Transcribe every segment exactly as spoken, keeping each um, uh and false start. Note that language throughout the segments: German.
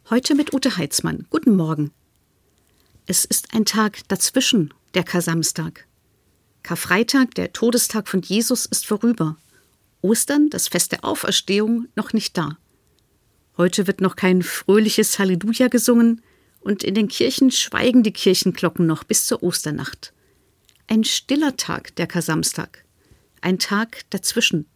Heute mit Ute Heitzmann. Guten Morgen. Es ist ein Tag dazwischen, der Kar-Samstag. Karfreitag, der Todestag von Jesus, ist vorüber. Ostern, das Fest der Auferstehung, noch nicht da. Heute wird noch kein fröhliches Halleluja gesungen und in den Kirchen schweigen die Kirchenglocken noch bis zur Osternacht. Ein stiller Tag, der Kar-Samstag. Ein Tag dazwischen.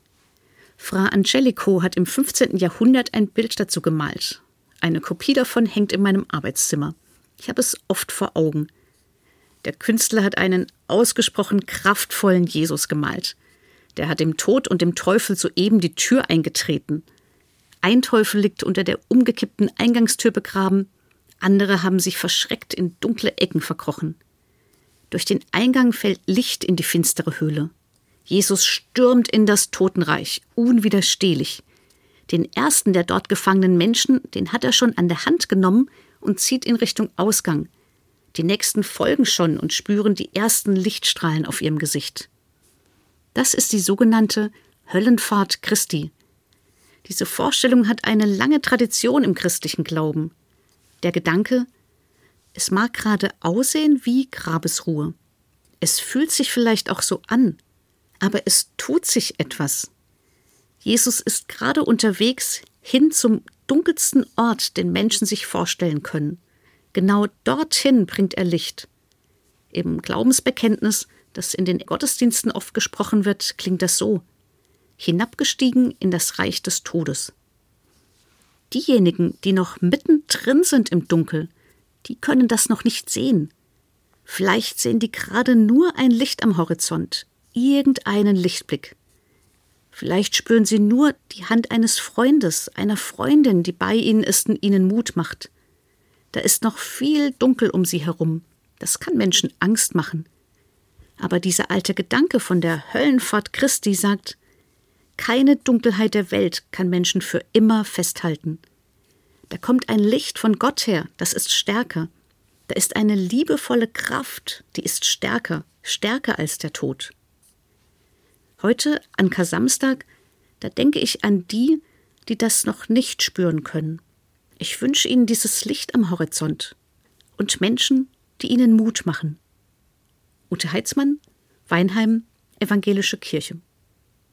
Fra Angelico hat im fünfzehnten Jahrhundert ein Bild dazu gemalt. Eine Kopie davon hängt in meinem Arbeitszimmer. Ich habe es oft vor Augen. Der Künstler hat einen ausgesprochen kraftvollen Jesus gemalt. Der hat dem Tod und dem Teufel soeben die Tür eingetreten. Ein Teufel liegt unter der umgekippten Eingangstür begraben, andere haben sich verschreckt in dunkle Ecken verkrochen. Durch den Eingang fällt Licht in die finstere Höhle. Jesus stürmt in das Totenreich, unwiderstehlich. Den ersten der dort gefangenen Menschen, den hat er schon an der Hand genommen und zieht in Richtung Ausgang. Die nächsten folgen schon und spüren die ersten Lichtstrahlen auf ihrem Gesicht. Das ist die sogenannte Höllenfahrt Christi. Diese Vorstellung hat eine lange Tradition im christlichen Glauben. Der Gedanke, es mag gerade aussehen wie Grabesruhe. Es fühlt sich vielleicht auch so an, aber es tut sich etwas. Jesus ist gerade unterwegs hin zum dunkelsten Ort, den Menschen sich vorstellen können. Genau dorthin bringt er Licht. Im Glaubensbekenntnis, das in den Gottesdiensten oft gesprochen wird, klingt das so: hinabgestiegen in das Reich des Todes. Diejenigen, die noch mittendrin sind im Dunkel, die können das noch nicht sehen. Vielleicht sehen die gerade nur ein Licht am Horizont, irgendeinen Lichtblick. Vielleicht spüren sie nur die Hand eines Freundes, einer Freundin, die bei ihnen ist und ihnen Mut macht. Da ist noch viel Dunkel um sie herum. Das kann Menschen Angst machen. Aber dieser alte Gedanke von der Höllenfahrt Christi sagt, keine Dunkelheit der Welt kann Menschen für immer festhalten. Da kommt ein Licht von Gott her, das ist stärker. Da ist eine liebevolle Kraft, die ist stärker, stärker als der Tod. Heute, an Kar-Samstag, da denke ich an die, die das noch nicht spüren können. Ich wünsche ihnen dieses Licht am Horizont und Menschen, die ihnen Mut machen. Ute Heitzmann, Weinheim, Evangelische Kirche.